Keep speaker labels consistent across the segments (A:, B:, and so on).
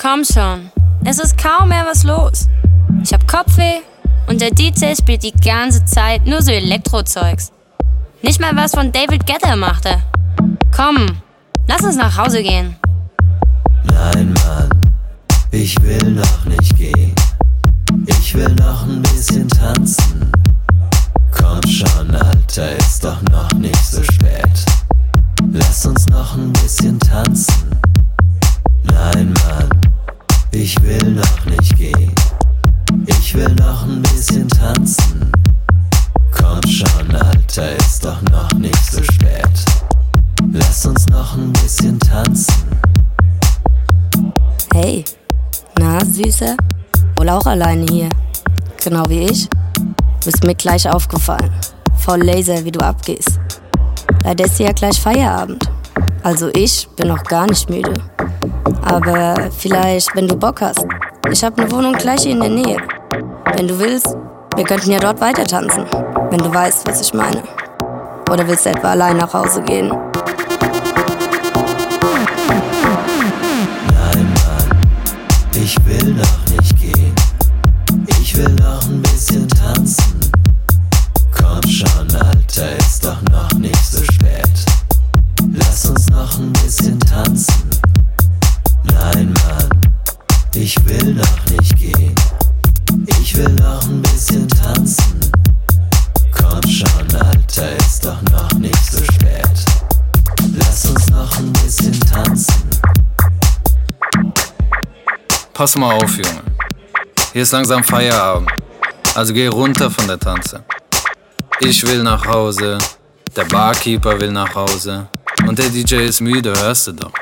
A: Komm schon, es ist kaum mehr was los. Ich hab Kopfweh und der DJ spielt die ganze Zeit nur so Elektrozeugs. Nicht mal was von David Guetta machte. Komm, lass uns nach Hause gehen.
B: Nein, Mann, ich will noch nicht gehen. Ich will noch ein bisschen tanzen. Komm schon, Alter, ist doch noch nicht so spät. Lass uns noch ein bisschen tanzen. Nein, Mann, ich will noch nicht gehen. Ich will noch ein bisschen tanzen. Komm schon, Alter, ist doch noch nicht so spät. Lass uns noch ein bisschen tanzen.
C: Hey, na Süße? Wohl auch alleine hier. Genau wie ich. Bist mir gleich aufgefallen. Voll Laser, wie du abgehst. Leider ist ja gleich Feierabend. Also ich bin noch gar nicht müde. Aber vielleicht, wenn du Bock hast. Ich hab ne Wohnung gleich hier in der Nähe. Wenn du willst, wir könnten ja dort weiter tanzen. Wenn du weißt, was ich meine. Oder willst du etwa allein nach Hause gehen?
B: Nein, Mann, ich will noch nicht gehen. Ich will noch ein bisschen tanzen. Komm schon, Alter, ist doch noch nicht so spät. Lass uns noch ein bisschen tanzen. Nein, Mann, ich will noch nicht gehen. Ich will noch ein bisschen tanzen. Komm schon, Alter, ist doch noch nicht so spät. Lass uns noch ein bisschen tanzen.
D: Pass mal auf, Junge. Hier ist langsam Feierabend. Also geh runter von der Tanze. Ich will nach Hause, der Barkeeper will nach Hause und der DJ ist müde, hörst du doch.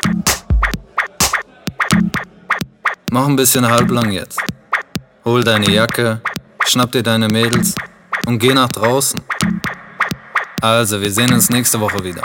D: Mach ein bisschen halblang jetzt. Hol deine Jacke, schnapp dir deine Mädels und geh nach draußen. Also, wir sehen uns nächste Woche wieder.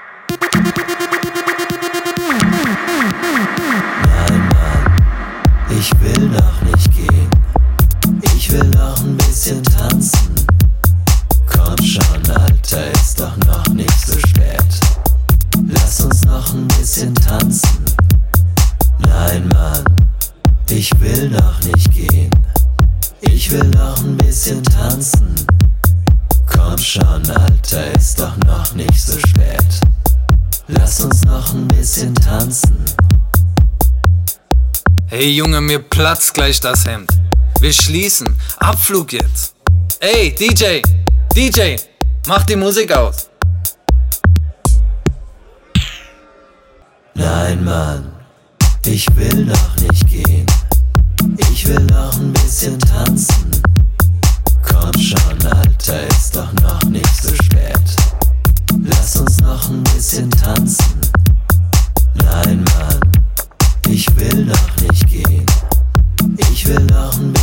B: Nein, Mann, ich will noch nicht gehen. Ich will noch ein bisschen tanzen. Komm schon, Alter, ist doch noch nicht so spät. Lass uns noch ein bisschen tanzen. Nein, Mann, ich will noch nicht gehen. Ich will noch ein bisschen tanzen. Komm schon, Alter, ist doch noch nicht so spät. Lass uns noch ein bisschen tanzen.
D: Hey Junge, mir platzt gleich das Hemd. Wir schließen. Abflug jetzt. Ey, DJ, mach die Musik aus.
B: Nein, Mann, ich will noch nicht gehen. Ich will noch ein bisschen tanzen. Komm schon, Alter, ist doch noch nicht so spät. Lass uns noch ein bisschen tanzen. Nein, Mann, ich will noch nicht gehen. Ich will noch ein